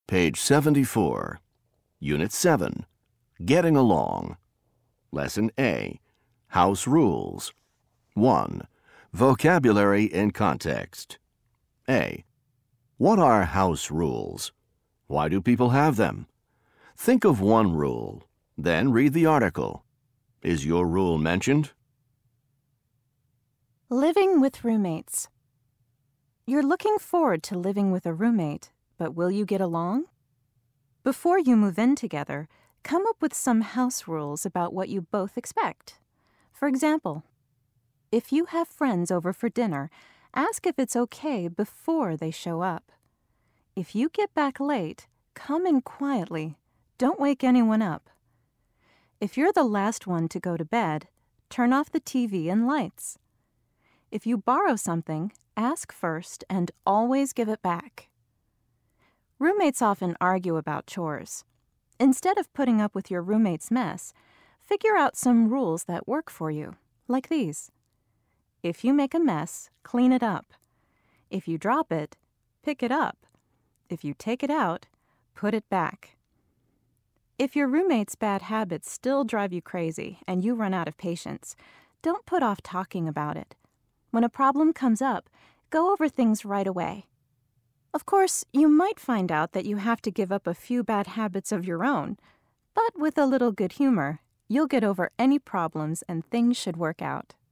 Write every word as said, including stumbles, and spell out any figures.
Page seventy-four. Unit seven. Getting Along. Lesson A. House Rules. one. Vocabulary in context. A. What are house rules? Why do people have them? Think of one rule, then read the article. Is your rule mentioned? Living with roommates. You're looking forward to living with a roommate, but will you get along? Before you move in together, come up with some house rules about what you both expect. For example, if you have friends over for dinner, ask if it's okay before they show up. If you get back late, come in quietly. Don't wake anyone up. If you're the last one to go to bed, turn off the T V and lights. If you borrow something, ask first and always give it back. Roommates often argue about chores. Instead of putting up with your roommate's mess, figure out some rules that work for you, like these. If you make a mess, clean it up. If you drop it, pick it up. If you take it out, put it back. If your roommate's bad habits still drive you crazy and you run out of patience, don't put off talking about it. When a problem comes up, go over things right away. Of course, you might find out that you have to give up a few bad habits of your own, but with a little good humor, you'll get over any problems and things should work out.